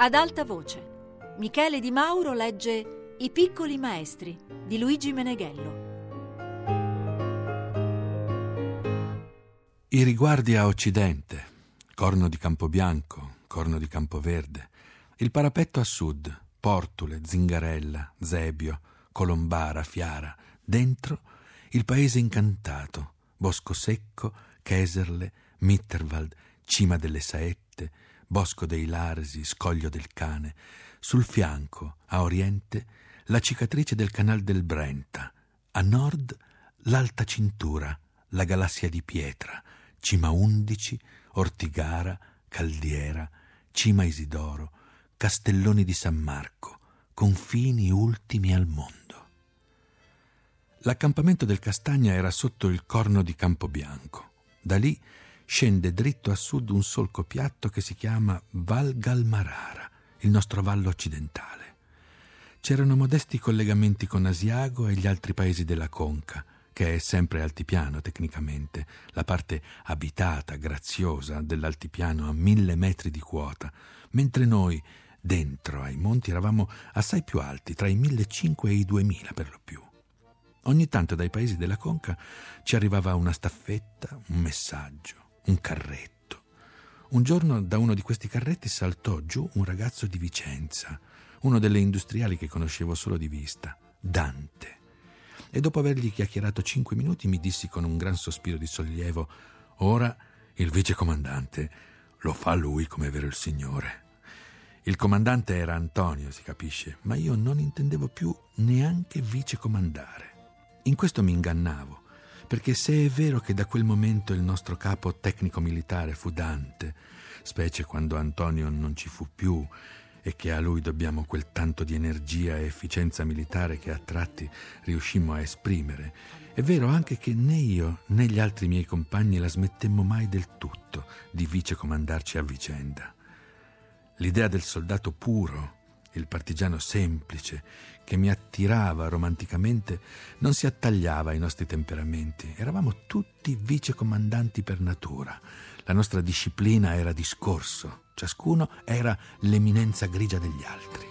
Ad alta voce, Michele Di Mauro legge I piccoli maestri di Luigi Meneghello. I riguardi a occidente, Corno di Campobianco, Corno di Campoverde, il parapetto a sud, Portule, Zingarella, Zebio, Colombara, Fiara, dentro il paese incantato, Bosco Secco, Cheserle, Mitterwald, Cima delle Saette, Bosco dei Larsi, Scoglio del Cane, sul fianco, a oriente, la cicatrice del canal del Brenta, a nord l'Alta Cintura, la galassia di pietra, Cima 11, Ortigara, Caldiera, Cima Isidoro, Castelloni di San Marco, confini ultimi al mondo. L'accampamento del Castagna era sotto il Corno di Campobianco. Da lì scende dritto a sud un solco piatto che si chiama Val Galmarara, il nostro vallo occidentale. C'erano modesti collegamenti con Asiago e gli altri paesi della Conca, che è sempre altipiano tecnicamente, la parte abitata, graziosa dell'altipiano a 1000 metri di quota, mentre noi, dentro ai monti, eravamo assai più alti, tra i 1500 e i 2000 per lo più. Ogni tanto dai paesi della Conca ci arrivava una staffetta, un messaggio, un carretto. Un giorno da uno di questi carretti saltò giù un ragazzo di Vicenza, uno delle industriali che conoscevo solo di vista, Dante. E dopo avergli chiacchierato 5 minuti mi dissi con un gran sospiro di sollievo: ora il vicecomandante lo fa lui come vero il signore. Il comandante era Antonio, si capisce, ma io non intendevo più neanche vicecomandare. In questo mi ingannavo, perché se è vero che da quel momento il nostro capo tecnico-militare fu Dante, specie quando Antonio non ci fu più e che a lui dobbiamo quel tanto di energia e efficienza militare che a tratti riuscimmo a esprimere, è vero anche che né io né gli altri miei compagni la smettemmo mai del tutto di vicecomandarci a vicenda. L'idea del soldato puro, il partigiano semplice, che mi attirava romanticamente, non si attagliava ai nostri temperamenti. Eravamo tutti vicecomandanti per natura. La nostra disciplina era discorso. Ciascuno era l'eminenza grigia degli altri.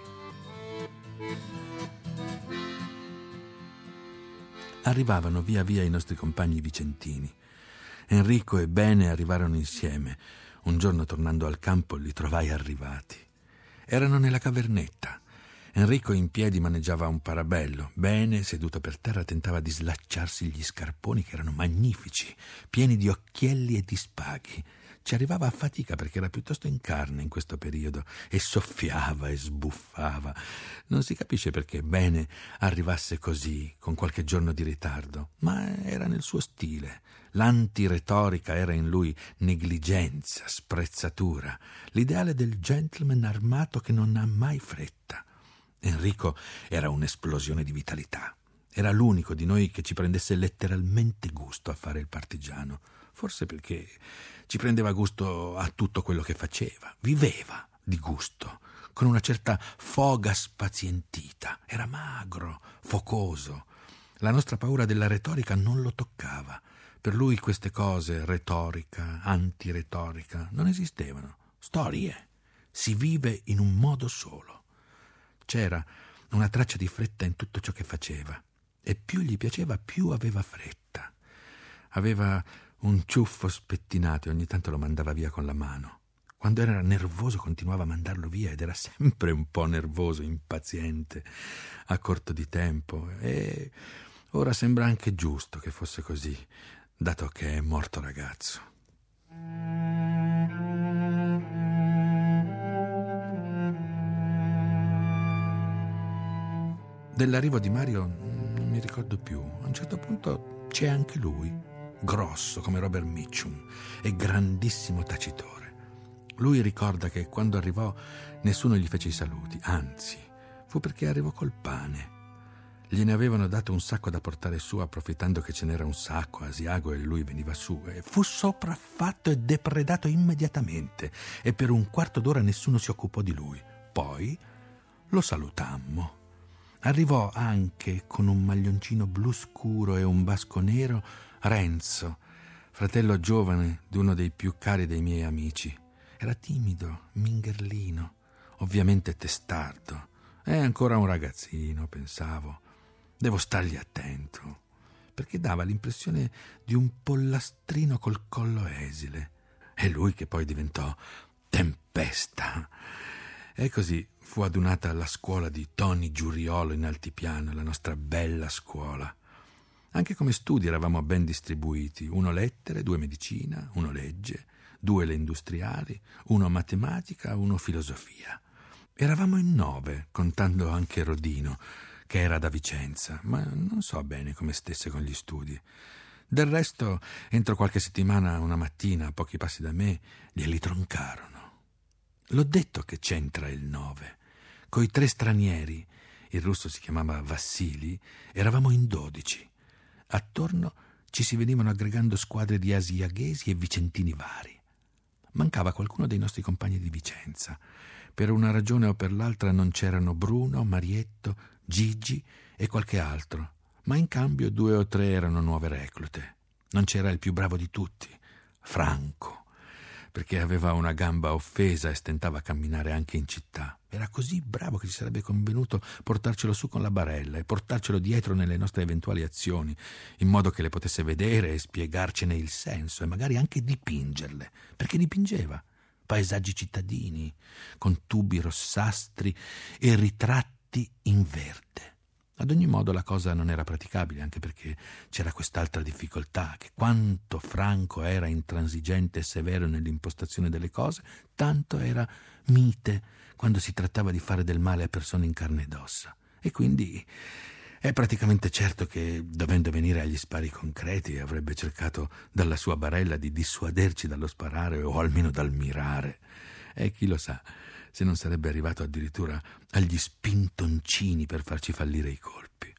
Arrivavano via via i nostri compagni vicentini. Enrico e Bene arrivarono insieme. Un giorno, tornando al campo, li trovai arrivati. Erano nella cavernetta. Enrico in piedi maneggiava un parabello. Bene, seduto per terra, tentava di slacciarsi gli scarponi che erano magnifici, pieni di occhielli e di spaghi. Ci arrivava a fatica perché era piuttosto in carne in questo periodo e soffiava e sbuffava. Non si capisce perché Bene arrivasse così, con qualche giorno di ritardo, ma era nel suo stile. L'antiretorica era in lui negligenza, sprezzatura, l'ideale del gentleman armato che non ha mai fretta. Enrico era un'esplosione di vitalità. Era l'unico di noi che ci prendesse letteralmente gusto a fare il partigiano, forse perché ci prendeva gusto a tutto quello che faceva, viveva di gusto, con una certa foga spazientita. Era magro, focoso. La nostra paura della retorica non lo toccava. Per lui queste cose, retorica, antiretorica, non esistevano. Storie. Si vive in un modo solo. C'era una traccia di fretta in tutto ciò che faceva, e più gli piaceva, più aveva fretta. Aveva un ciuffo spettinato e ogni tanto lo mandava via con la mano. Quando era nervoso continuava a mandarlo via ed era sempre un po' nervoso, impaziente, a corto di tempo. E ora sembra anche giusto che fosse così, dato che è morto ragazzo. Dell'arrivo di Mario non mi ricordo più. A un certo punto c'è anche lui, grosso come Robert Mitchum e grandissimo tacitore. Lui ricorda che quando arrivò nessuno gli fece i saluti, anzi, fu perché arrivò col pane. Gliene avevano dato un sacco da portare su, approfittando che ce n'era un sacco a Asiago e lui veniva su, e fu sopraffatto e depredato immediatamente, e per un quarto d'ora nessuno si occupò di lui. Poi lo salutammo. Arrivò anche con un maglioncino blu scuro e un basco nero Renzo, fratello giovane di uno dei più cari dei miei amici. Era timido, mingherlino. ovviamente testardo. È ancora un ragazzino, pensavo. Devo stargli attento, perché dava l'impressione di un pollastrino col collo esile. E lui che poi diventò tempesta. E così fu adunata la scuola di Toni Giuriolo in Altipiano, la nostra bella scuola. Anche come studi eravamo ben distribuiti: 1 lettere, 2 medicina, 1 legge, 2 le industriali, 1 matematica, 1 filosofia. Eravamo in 9, contando anche Rodino, che era da Vicenza, ma non so bene come stesse con gli studi. Del resto, entro qualche settimana, una mattina, a pochi passi da me, glieli troncarono. L'ho detto che c'entra il 9. Coi 3 stranieri, il russo si chiamava Vassili, eravamo in 12. Attorno ci si venivano aggregando squadre di asiaghesi e vicentini vari. Mancava qualcuno dei nostri compagni di Vicenza. Per una ragione o per l'altra non c'erano Bruno, Marietto, Gigi e qualche altro, ma in cambio 2 o 3 erano nuove reclute. Non c'era il più bravo di tutti, Franco, perché aveva una gamba offesa e stentava a camminare anche in città. Era così bravo che ci sarebbe convenuto portarcelo su con la barella e portarcelo dietro nelle nostre eventuali azioni, in modo che le potesse vedere e spiegarcene il senso e magari anche dipingerle, perché dipingeva paesaggi cittadini con tubi rossastri e ritratti in verde. Ad ogni modo la cosa non era praticabile, anche perché c'era quest'altra difficoltà, che quanto Franco era intransigente e severo nell'impostazione delle cose, tanto era mite quando si trattava di fare del male a persone in carne ed ossa. E quindi è praticamente certo che, dovendo venire agli spari concreti, avrebbe cercato dalla sua barella di dissuaderci dallo sparare o almeno dal mirare. E chi lo sa se non sarebbe arrivato addirittura agli spintoncini per farci fallire i colpi.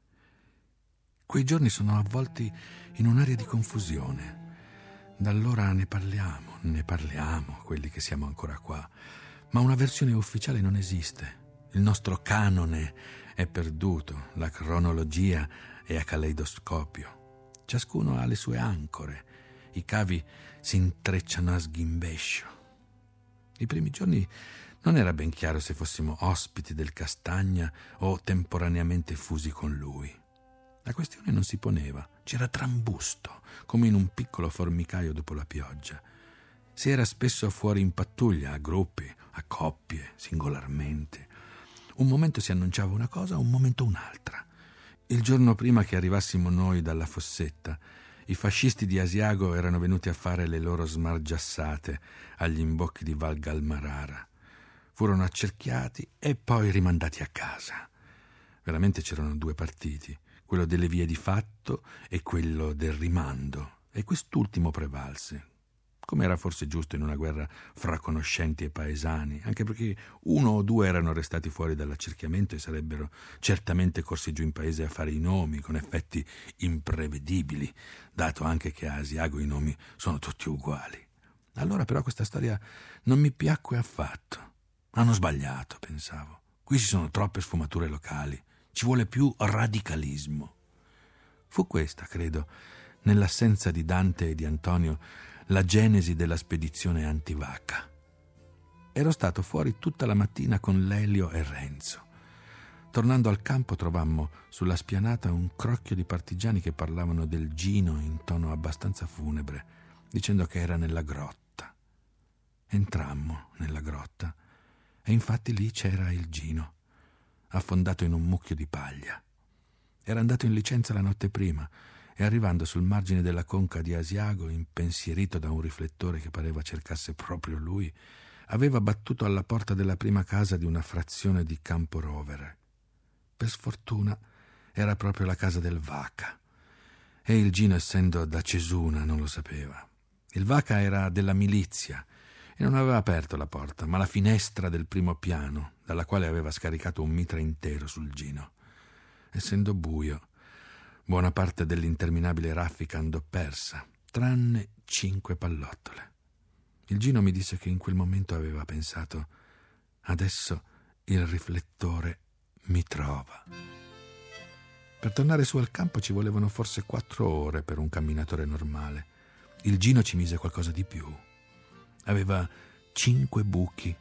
Quei giorni sono avvolti in un'aria di confusione. Da allora ne parliamo, quelli che siamo ancora qua, ma una versione ufficiale non esiste. Il nostro canone è perduto, la cronologia è a caleidoscopio. Ciascuno ha le sue ancore, i cavi si intrecciano a sghimbescio. I primi giorni non era ben chiaro se fossimo ospiti del Castagna o temporaneamente fusi con lui. La questione non si poneva, c'era trambusto, come in un piccolo formicaio dopo la pioggia. Si era spesso fuori in pattuglia, a gruppi, a coppie, singolarmente. Un momento si annunciava una cosa, un momento un'altra. Il giorno prima che arrivassimo noi dalla fossetta, i fascisti di Asiago erano venuti a fare le loro smargiassate agli imbocchi di Val Galmarara. Furono accerchiati e poi rimandati a casa. Veramente c'erano 2 partiti, quello delle vie di fatto e quello del rimando, e quest'ultimo prevalse, come era forse giusto in una guerra fra conoscenti e paesani, anche perché 1 o 2 erano restati fuori dall'accerchiamento e sarebbero certamente corsi giù in paese a fare i nomi, con effetti imprevedibili, dato anche che a Asiago i nomi sono tutti uguali. Allora però questa storia non mi piacque affatto. Hanno sbagliato, pensavo. Qui ci sono troppe sfumature locali, ci vuole più radicalismo. Fu questa, credo, nell'assenza di Dante e di Antonio, la genesi della spedizione antivacca. Ero stato fuori tutta la mattina con Lelio e Renzo. Tornando al campo trovammo sulla spianata un crocchio di partigiani che parlavano del Gino in tono abbastanza funebre, dicendo che era nella grotta. Entrammo nella grotta e infatti lì c'era il Gino, affondato in un mucchio di paglia. Era andato in licenza la notte prima e arrivando sul margine della conca di Asiago, impensierito da un riflettore che pareva cercasse proprio lui, aveva battuto alla porta della prima casa di una frazione di Campo Rovere. Per sfortuna era proprio la casa del Vaca, e il Gino, essendo da Cesuna, non lo sapeva. Il Vaca era della milizia e non aveva aperto la porta, ma la finestra del primo piano, dalla quale aveva scaricato un mitra intero sul Gino. Essendo buio, buona parte dell'interminabile raffica andò persa, tranne 5 pallottole. Il Gino mi disse che in quel momento aveva pensato: adesso il riflettore mi trova. Per tornare su al campo ci volevano forse 4 ore per un camminatore normale. Il Gino ci mise qualcosa di più. Aveva 5 buchi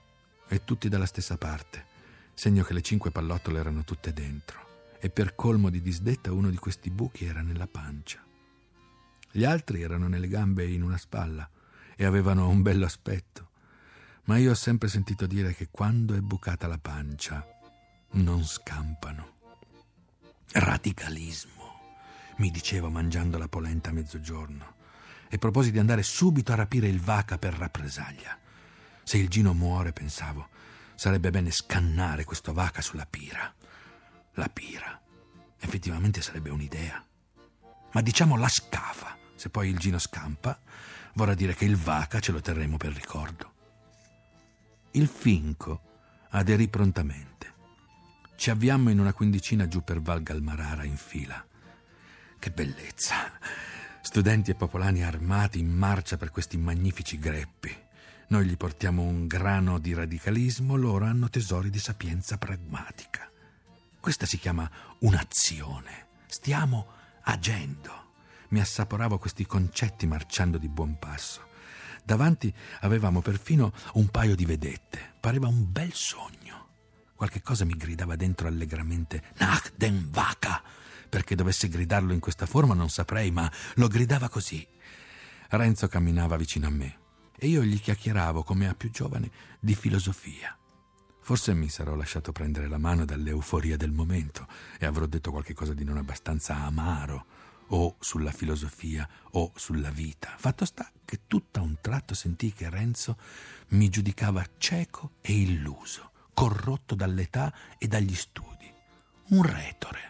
e tutti dalla stessa parte, segno che le 5 pallottole erano tutte dentro, e per colmo di disdetta uno di questi buchi era nella pancia. Gli altri erano nelle gambe e in una spalla e avevano un bello aspetto, ma io ho sempre sentito dire che quando è bucata la pancia non scampano. Radicalismo, mi dicevo mangiando la polenta a mezzogiorno, e proposi di andare subito a rapire il Vaca per rappresaglia. Se il Gino muore, pensavo, sarebbe bene scannare questo Vaca sulla pira. La pira, effettivamente sarebbe un'idea. Ma diciamo la scafa, se poi il Gino scampa, vorrà dire che il Vaca ce lo terremo per ricordo. Il Finco aderì prontamente. Ci avviammo in una quindicina giù per Val Galmarara in fila. Che bellezza! Studenti e popolani armati in marcia per questi magnifici greppi. Noi gli portiamo un grano di radicalismo, loro hanno tesori di sapienza pragmatica. Questa si chiama un'azione. Stiamo agendo. Mi assaporavo questi concetti marciando di buon passo. Davanti avevamo perfino un paio di vedette. Pareva un bel sogno. Qualche cosa mi gridava dentro allegramente «Nach dem Vaca!» Perché dovesse gridarlo in questa forma non saprei, ma lo gridava così. Renzo camminava vicino a me e io gli chiacchieravo, come a più giovane, di filosofia. Forse mi sarò lasciato prendere la mano dall'euforia del momento e avrò detto qualche cosa di non abbastanza amaro, o sulla filosofia o sulla vita. Fatto sta che tutto a un tratto sentii che Renzo mi giudicava cieco e illuso, corrotto dall'età e dagli studi, un retore.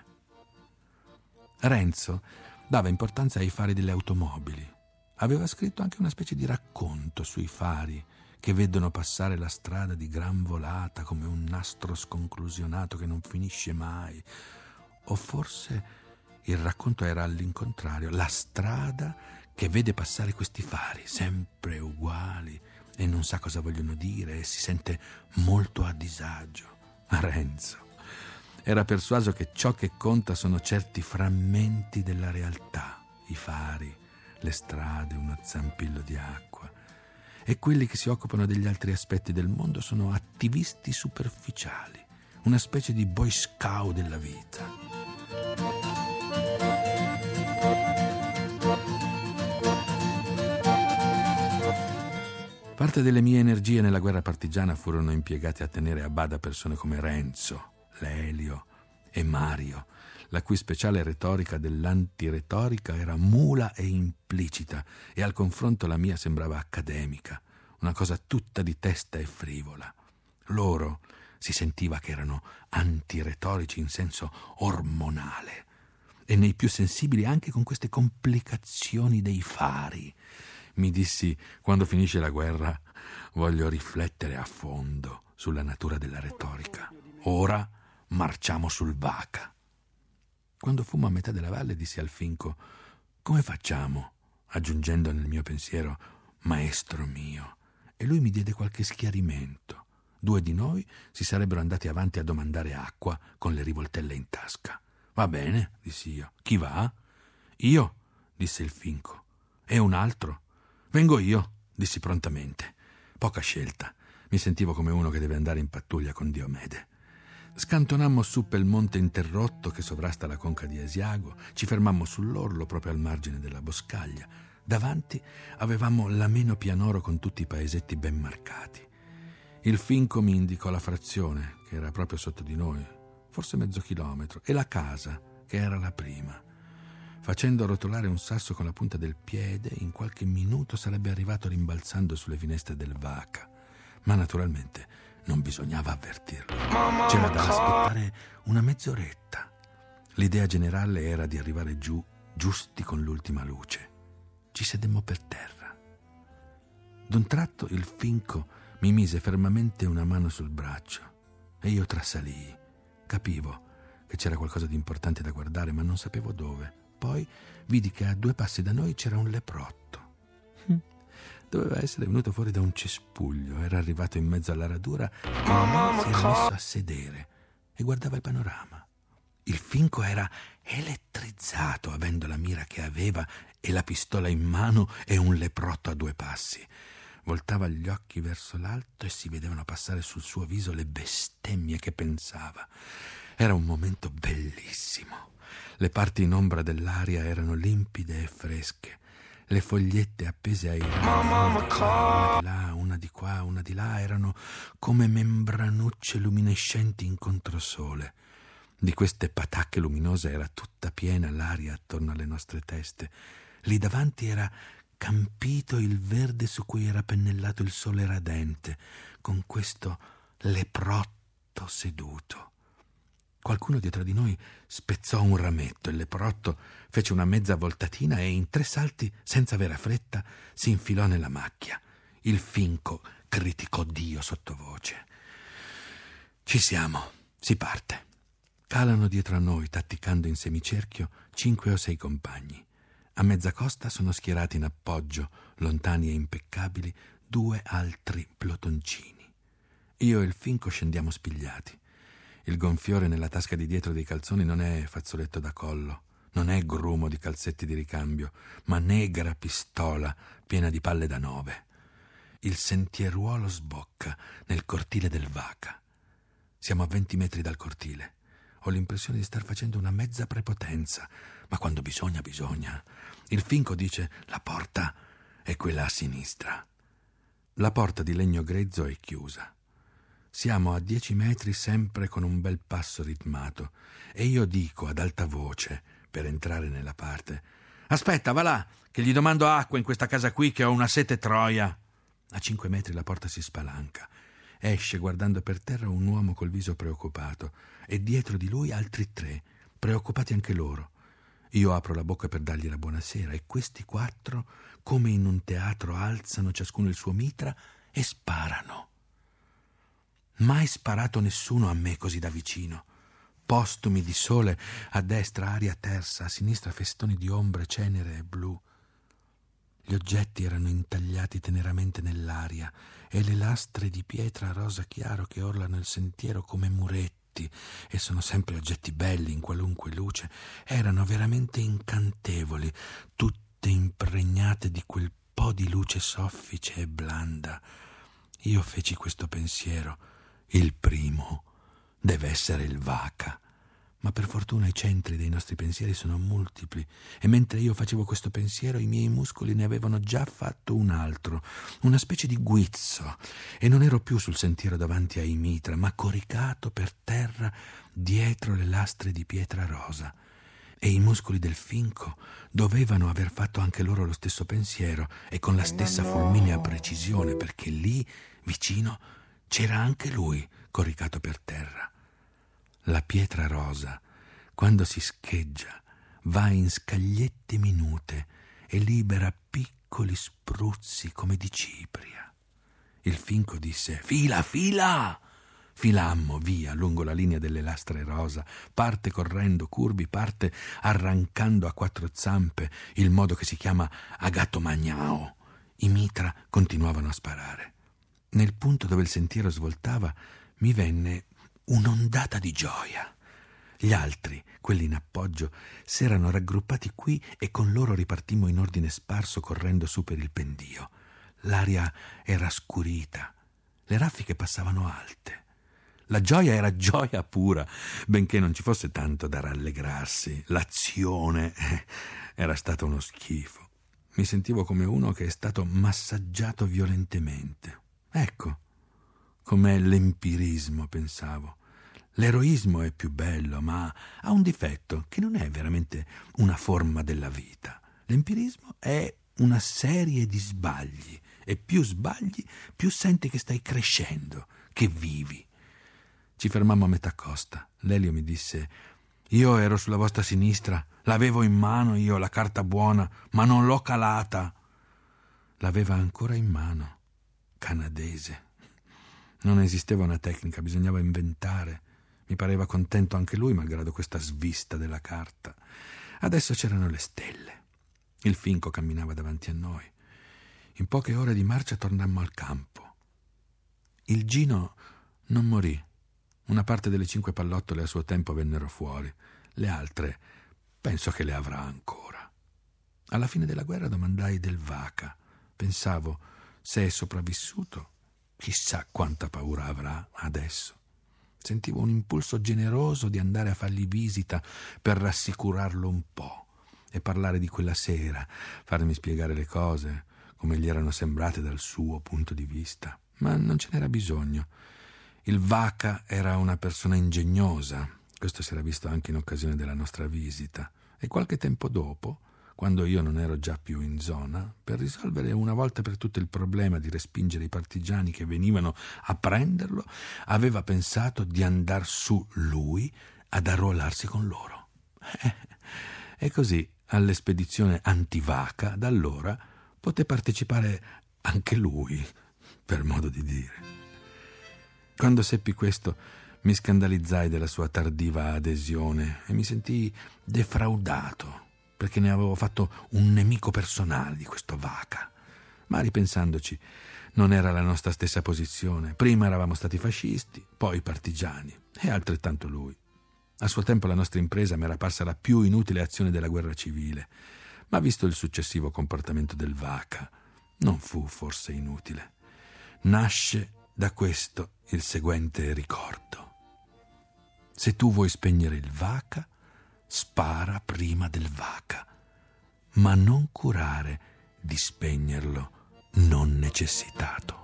Renzo dava importanza ai fari delle automobili. Aveva scritto anche una specie di racconto sui fari che vedono passare la strada di gran volata come un nastro sconclusionato che non finisce mai. O forse il racconto era all'incontrario, la strada che vede passare questi fari, sempre uguali, e non sa cosa vogliono dire e si sente molto a disagio. Renzo era persuaso che ciò che conta sono certi frammenti della realtà, i fari, le strade, uno zampillo di acqua. E quelli che si occupano degli altri aspetti del mondo sono attivisti superficiali, una specie di boy scout della vita. Parte delle mie energie nella guerra partigiana furono impiegate a tenere a bada persone come Renzo, Lelio e Mario, la cui speciale retorica dell'antiretorica era mula e implicita, e al confronto la mia sembrava accademica, una cosa tutta di testa e frivola. Loro si sentiva che erano antiretorici in senso ormonale, e nei più sensibili anche con queste complicazioni dei fari. Mi dissi, quando finisce la guerra, voglio riflettere a fondo sulla natura della retorica. Ora marciamo sul Vaca. Quando fummo a metà della valle dissi al Finco, come facciamo? Aggiungendo nel mio pensiero, maestro mio. E lui mi diede qualche schiarimento. 2 di noi si sarebbero andati avanti a domandare acqua con le rivoltelle in tasca. Va bene, dissi io. Chi va? Io, disse il Finco. E un altro? Vengo io, dissi prontamente. Poca scelta. Mi sentivo come uno che deve andare in pattuglia con Diomede. Scantonammo su pel monte interrotto che sovrasta la conca di Asiago, ci fermammo sull'orlo proprio al margine della boscaglia. Davanti avevamo l'ameno pianoro con tutti i paesetti ben marcati. Il Finco mi indicò la frazione, che era proprio sotto di noi, forse mezzo chilometro, e la casa, che era la prima. Facendo rotolare un sasso con la punta del piede, in qualche minuto sarebbe arrivato rimbalzando sulle finestre del Vaca. Ma naturalmente non bisognava avvertirlo. C'era da aspettare una mezz'oretta. L'idea generale era di arrivare giù, giusti con l'ultima luce. Ci sedemmo per terra. D'un tratto il Finco mi mise fermamente una mano sul braccio e io trasalii. Capivo che c'era qualcosa di importante da guardare, ma non sapevo dove. Poi vidi che a 2 passi da noi c'era un leprotto. Doveva essere venuto fuori da un cespuglio, era arrivato in mezzo alla radura e si era messo a sedere e guardava il panorama. Il Finco era elettrizzato, avendo la mira che aveva e la pistola in mano e un leprotto a 2 passi. Voltava gli occhi verso l'alto e si vedevano passare sul suo viso le bestemmie che pensava. Era un momento bellissimo. Le parti in ombra dell'aria erano limpide e fresche. Le fogliette appese ai rami, una di là, una di qua, una di là, erano come membranucce luminescenti in controsole. Di queste patacche luminose era tutta piena l'aria attorno alle nostre teste. Lì davanti era campito il verde su cui era pennellato il sole radente, con questo leprotto seduto. Qualcuno dietro di noi spezzò un rametto. Il leprotto fece una mezza voltatina e in 3 salti, senza avere fretta, si infilò nella macchia. Il finco criticò Dio sottovoce. Ci siamo, si parte. Calano dietro a noi, tatticando in semicerchio, 5 o 6 compagni. A mezza costa sono schierati in appoggio, lontani e impeccabili, 2 altri plotoncini. Io e il finco scendiamo spigliati. Il gonfiore nella tasca di dietro dei calzoni non è fazzoletto da collo, non è grumo di calzetti di ricambio, ma negra pistola piena di palle da 9. Il sentieruolo sbocca nel cortile del Vaca. Siamo a 20 metri dal cortile. Ho l'impressione di star facendo una mezza prepotenza, ma quando bisogna, bisogna. Il finco dice: la porta è quella a sinistra. La porta di legno grezzo è chiusa. Siamo a 10 metri sempre con un bel passo ritmato e io dico ad alta voce, per entrare nella parte: aspetta, va là, che gli domando acqua in questa casa qui che ho una sete troia. A 5 metri la porta si spalanca. Esce guardando per terra un uomo col viso preoccupato e dietro di lui altri 3, preoccupati anche loro. Io apro la bocca per dargli la buonasera e questi 4, come in un teatro, alzano ciascuno il suo mitra e sparano. Mai sparato nessuno a me così da vicino. Postumi di sole, a destra aria tersa, a sinistra festoni di ombre cenere e blu. Gli oggetti erano intagliati teneramente nell'aria e le lastre di pietra rosa chiaro che orlano il sentiero come muretti, e sono sempre oggetti belli in qualunque luce, erano veramente incantevoli, tutte impregnate di quel po' di luce soffice e blanda. Io feci questo pensiero: il primo deve essere il Vaca. Ma per fortuna i centri dei nostri pensieri sono multipli e mentre io facevo questo pensiero i miei muscoli ne avevano già fatto un altro, una specie di guizzo, e non ero più sul sentiero davanti ai mitra, ma coricato per terra dietro le lastre di pietra rosa. E i muscoli del finco dovevano aver fatto anche loro lo stesso pensiero e con la stessa fulminea precisione, perché lì, vicino, c'era anche lui coricato per terra. La pietra rosa, quando si scheggia, va in scagliette minute e libera piccoli spruzzi come di cipria. Il finco disse: fila, fila! Filammo via lungo la linea delle lastre rosa, parte correndo curvi, parte arrancando a 4 zampe, il modo che si chiama a gatto magnao. I mitra continuavano a sparare. Nel punto dove il sentiero svoltava mi venne un'ondata di gioia. Gli altri, quelli in appoggio, s'erano raggruppati qui e con loro ripartimmo in ordine sparso correndo su per il pendio. L'aria era scurita, le raffiche passavano alte. La gioia era gioia pura, benché non ci fosse tanto da rallegrarsi. L'azione era stata uno schifo. Mi sentivo come uno che è stato massaggiato violentemente. Ecco com'è l'empirismo, pensavo. L'eroismo è più bello, ma ha un difetto, che non è veramente una forma della vita. L'empirismo è una serie di sbagli, e più sbagli, più senti che stai crescendo, che vivi. Ci fermammo a metà costa. Lelio mi disse: io ero sulla vostra sinistra, l'avevo in mano io, la carta buona, ma non l'ho calata. L'aveva ancora in mano. Canadese. Non esisteva una tecnica, bisognava inventare. Mi pareva contento anche lui, malgrado questa svista della carta. Adesso c'erano le stelle. Il finco camminava davanti a noi. In poche ore di marcia tornammo al campo. Il Gino non morì. Una parte delle 5 pallottole a suo tempo vennero fuori. Le altre penso che le avrà ancora. Alla fine della guerra domandai del Vaca. Pensavo: Se è sopravvissuto, chissà quanta paura avrà adesso. Sentivo un impulso generoso di andare a fargli visita per rassicurarlo un po' e parlare di quella sera, farmi spiegare le cose come gli erano sembrate dal suo punto di vista. Ma non ce n'era bisogno. Il Vaca era una persona ingegnosa. Questo si era visto anche in occasione della nostra visita. E qualche tempo dopo, quando io non ero già più in zona, per risolvere una volta per tutte il problema di respingere i partigiani che venivano a prenderlo, aveva pensato di andar su lui ad arruolarsi con loro. E così alle spedizioni anti-Vaca da allora poté partecipare anche lui, per modo di dire. Quando seppi questo, mi scandalizzai della sua tardiva adesione e mi sentii defraudato, perché ne avevo fatto un nemico personale di questo Vaca. Ma ripensandoci, non era la nostra stessa posizione. Prima eravamo stati fascisti, poi partigiani, e altrettanto lui. A suo tempo la nostra impresa mi era parsa la più inutile azione della guerra civile, ma visto il successivo comportamento del Vaca, non fu forse inutile. Nasce da questo il seguente ricordo. Se tu vuoi spegnere il Vaca, spara prima del Vaca, ma non curare di spegnerlo non necessitato.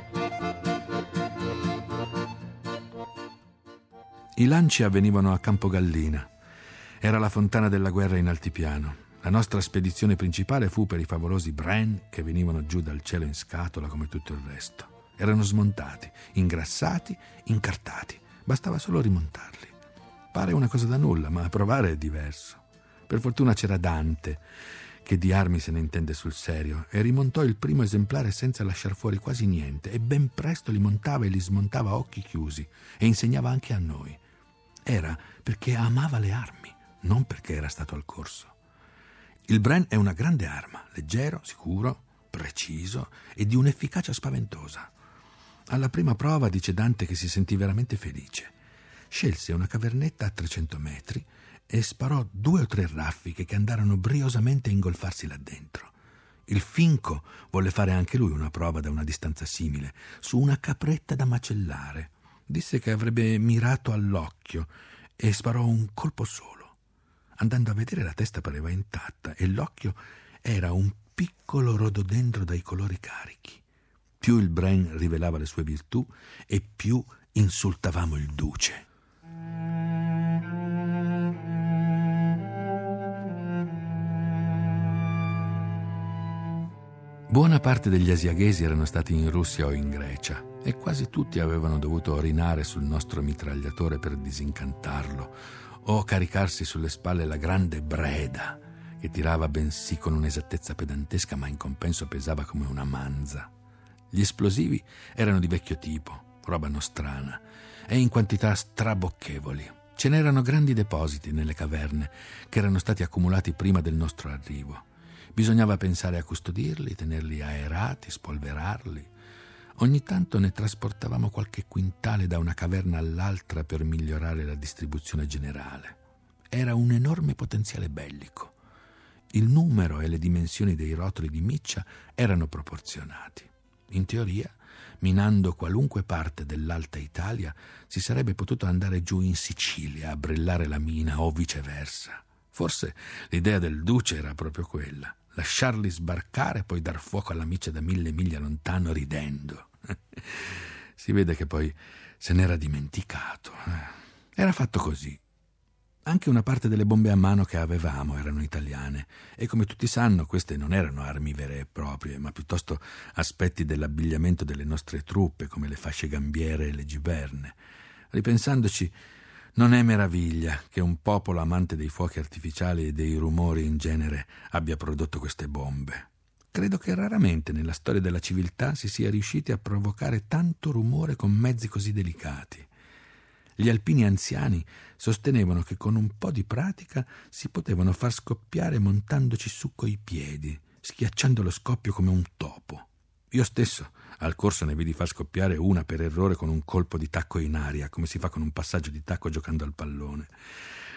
I lanci avvenivano a Campogallina. Era la fontana della guerra in altipiano. La nostra spedizione principale fu per i favolosi Bren che venivano giù dal cielo in scatola come tutto il resto. Erano smontati, ingrassati, incartati. Bastava solo rimontarli. Pare una cosa da nulla, ma a provare è diverso. Per fortuna c'era Dante, che di armi se ne intende sul serio, e rimontò il primo esemplare senza lasciar fuori quasi niente, e ben presto li montava e li smontava a occhi chiusi, e insegnava anche a noi. Era perché amava le armi, non perché era stato al corso. Il Bren è una grande arma, leggero, sicuro, preciso e di un'efficacia spaventosa. Alla prima prova dice Dante che si sentì veramente felice. Scelse una cavernetta a 300 metri e sparò 2 o 3 raffiche che andarono briosamente a ingolfarsi là dentro. Il Finco volle fare anche lui una prova da una distanza simile, su una capretta da macellare. Disse che avrebbe mirato all'occhio e sparò un colpo solo. Andando a vedere, la testa pareva intatta e l'occhio era un piccolo rododendro dai colori carichi. Più il Bren rivelava le sue virtù e più insultavamo il duce. Buona parte degli asiaghesi erano stati in Russia o in Grecia e quasi tutti avevano dovuto orinare sul nostro mitragliatore per disincantarlo o caricarsi sulle spalle la grande Breda che tirava bensì con un'esattezza pedantesca ma in compenso pesava come una manza. Gli esplosivi erano di vecchio tipo, roba nostrana, e in quantità strabocchevoli. Ce n'erano grandi depositi nelle caverne che erano stati accumulati prima del nostro arrivo. Bisognava pensare a custodirli, tenerli aerati, spolverarli. Ogni tanto ne trasportavamo qualche quintale da una caverna all'altra per migliorare la distribuzione generale. Era un enorme potenziale bellico. Il numero e le dimensioni dei rotoli di miccia erano proporzionati. In teoria, minando qualunque parte dell'Alta Italia, si sarebbe potuto andare giù in Sicilia a brillare la mina o viceversa. Forse l'idea del duce era proprio quella: lasciarli sbarcare e poi dar fuoco alla miccia da 1000 miglia lontano ridendo. Si vede che poi se n'era dimenticato. Era fatto così. Anche una parte delle bombe a mano che avevamo erano italiane e come tutti sanno queste non erano armi vere e proprie, ma piuttosto aspetti dell'abbigliamento delle nostre truppe come le fasce gambiere e le giberne. Ripensandoci, non è meraviglia che un popolo amante dei fuochi artificiali e dei rumori in genere abbia prodotto queste bombe. Credo che raramente nella storia della civiltà si sia riusciti a provocare tanto rumore con mezzi così delicati. Gli alpini anziani sostenevano che con un po' di pratica si potevano far scoppiare montandoci su coi piedi, schiacciando lo scoppio come un topo. Io stesso al corso ne vidi far scoppiare una per errore con un colpo di tacco in aria, come si fa con un passaggio di tacco giocando al pallone.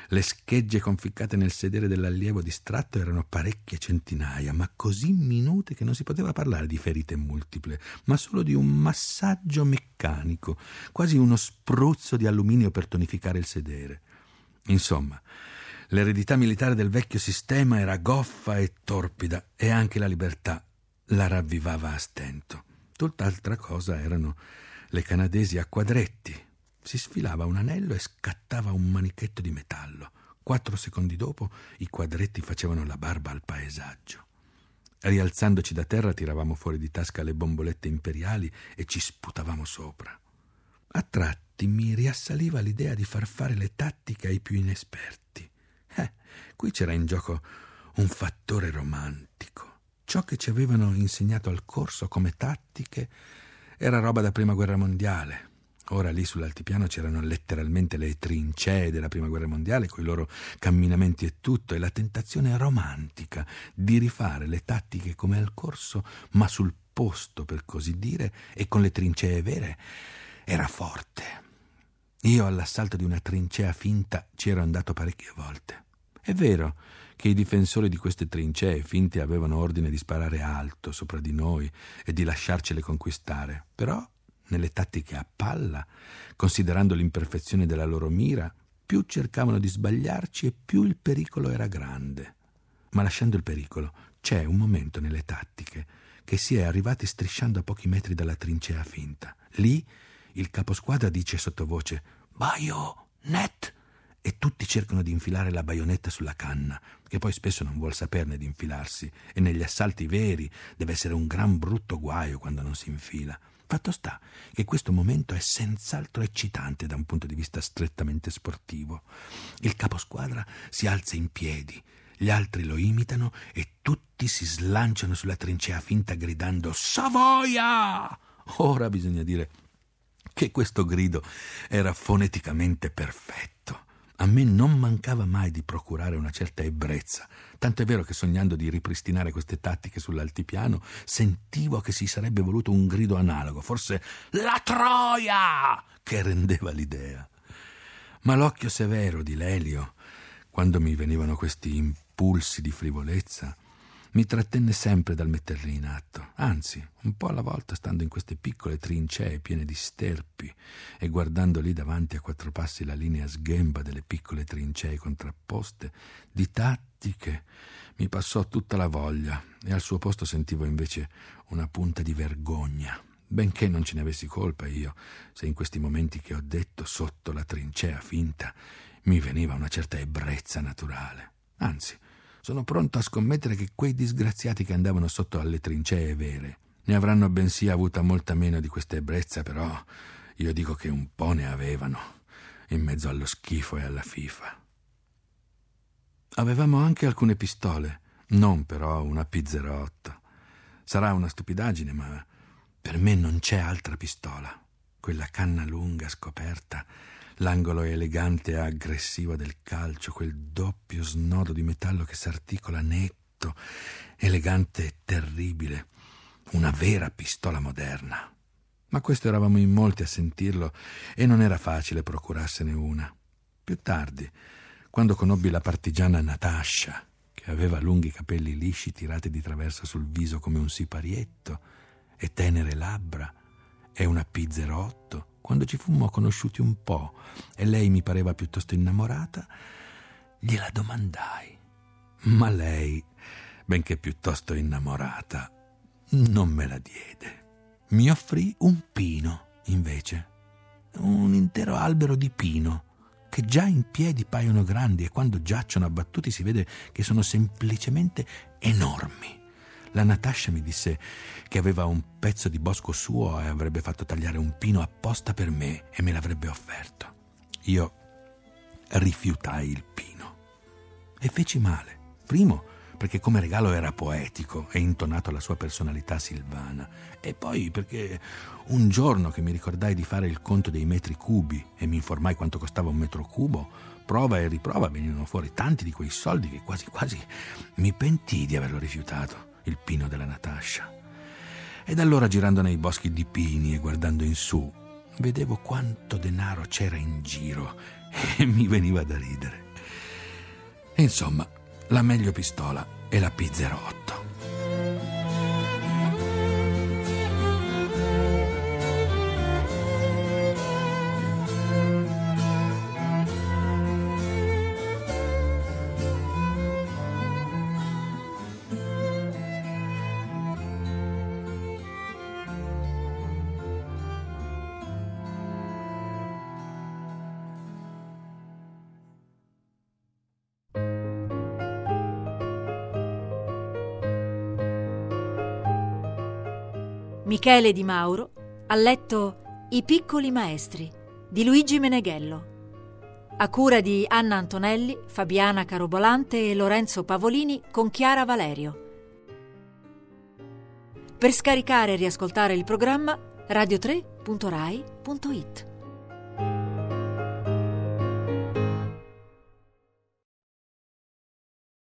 Le schegge conficcate nel sedere dell'allievo distratto erano parecchie centinaia, ma così minute che non si poteva parlare di ferite multiple, ma solo di un massaggio meccanico, quasi uno spruzzo di alluminio per tonificare il sedere. Insomma, l'eredità militare del vecchio sistema era goffa e torpida, e anche la libertà la ravvivava a stento. Tutt'altra cosa erano le canadesi a quadretti. Si sfilava un anello e scattava un manichetto di metallo. 4 secondi dopo i quadretti facevano la barba al paesaggio. Rialzandoci da terra tiravamo fuori di tasca le bombolette imperiali e ci sputavamo sopra. A tratti mi riassaliva l'idea di far fare le tattiche ai più inesperti. Qui c'era in gioco un fattore romantico. Ciò che ci avevano insegnato al corso come tattiche era roba da Prima Guerra Mondiale. Ora lì sull'altipiano c'erano letteralmente le trincee della Prima Guerra Mondiale coi loro camminamenti e tutto, e la tentazione romantica di rifare le tattiche come al corso, ma sul posto, per così dire, e con le trincee vere, era forte. Io all'assalto di una trincea finta ci ero andato parecchie volte. È vero che i difensori di queste trincee finte avevano ordine di sparare alto sopra di noi e di lasciarcele conquistare, però nelle tattiche a palla, considerando l'imperfezione della loro mira, più cercavano di sbagliarci e più il pericolo era grande. Ma lasciando il pericolo, c'è un momento nelle tattiche che si è arrivati strisciando a pochi metri dalla trincea finta. Lì il caposquadra dice sottovoce «Baionet!» e tutti cercano di infilare la baionetta sulla canna, che poi spesso non vuol saperne di infilarsi, e negli assalti veri deve essere un gran brutto guaio quando non si infila. Fatto sta che questo momento è senz'altro eccitante da un punto di vista strettamente sportivo. Il caposquadra si alza in piedi, gli altri lo imitano e tutti si slanciano sulla trincea finta gridando «Savoia!». Ora bisogna dire che questo grido era foneticamente perfetto. A me non mancava mai di procurare una certa ebbrezza, tanto è vero che sognando di ripristinare queste tattiche sull'altipiano sentivo che si sarebbe voluto un grido analogo, forse «La Troia!», che rendeva l'idea. Ma l'occhio severo di Lelio, quando mi venivano questi impulsi di frivolezza, mi trattenne sempre dal metterli in atto, anzi, un po' alla volta, stando in queste piccole trincee piene di sterpi e guardando lì davanti a 4 passi la linea sghemba delle piccole trincee contrapposte, di tattiche mi passò tutta la voglia, e al suo posto sentivo invece una punta di vergogna, benché non ce ne avessi colpa io, se in questi momenti che ho detto, sotto la trincea finta, mi veniva una certa ebbrezza naturale. Anzi, sono pronto a scommettere che quei disgraziati che andavano sotto alle trincee vere ne avranno bensì avuta molta meno di questa ebbrezza, però io dico che un po' ne avevano, in mezzo allo schifo e alla fifa. Avevamo anche alcune pistole, non però una P08. Sarà una stupidaggine, ma per me non c'è altra pistola. Quella canna lunga scoperta, l'angolo elegante e aggressivo del calcio, quel doppio snodo di metallo che s'articola netto, elegante e terribile, una vera pistola moderna. Ma questo eravamo in molti a sentirlo e non era facile procurarsene una. Più tardi, quando conobbi la partigiana Natascia, che aveva lunghi capelli lisci tirati di traverso sul viso come un siparietto e tenere labbra, e una P08, quando ci fummo conosciuti un po' e lei mi pareva piuttosto innamorata, gliela domandai. Ma lei, benché piuttosto innamorata, non me la diede. Mi offrì un pino, invece, un intero albero di pino, che già in piedi paiono grandi e quando giacciono abbattuti si vede che sono semplicemente enormi. La Natascia mi disse che aveva un pezzo di bosco suo e avrebbe fatto tagliare un pino apposta per me e me l'avrebbe offerto. Io rifiutai il pino e feci male. Primo, perché come regalo era poetico e intonato alla sua personalità silvana, e poi perché un giorno che mi ricordai di fare il conto dei metri cubi e mi informai quanto costava un metro cubo, prova e riprova venivano fuori tanti di quei soldi che quasi quasi mi pentii di averlo rifiutato, il pino della Natascia. Ed allora, girando nei boschi di pini e guardando in su, vedevo quanto denaro c'era in giro e mi veniva da ridere. E insomma, la meglio pistola è la P08. Michele Di Mauro ha letto I piccoli maestri di Luigi Meneghello, a cura di Anna Antonelli, Fabiana Carobolante e Lorenzo Pavolini con Chiara Valerio. Per scaricare e riascoltare il programma radio3.rai.it.